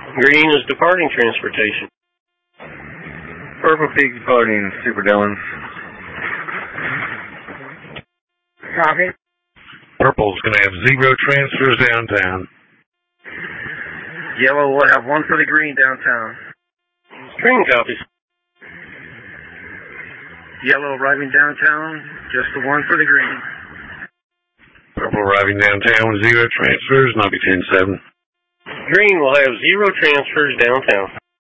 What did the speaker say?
Green is departing transportation. Purple Peak departing Super Dillons. Copy. Purple's going to have 0 transfers downtown. Yellow will have 1 for the green downtown. Green copies. Yellow arriving downtown, just the 1 for the green. Purple arriving downtown with 0 transfers, and I'll be 10-7. Green will have 0 transfers downtown.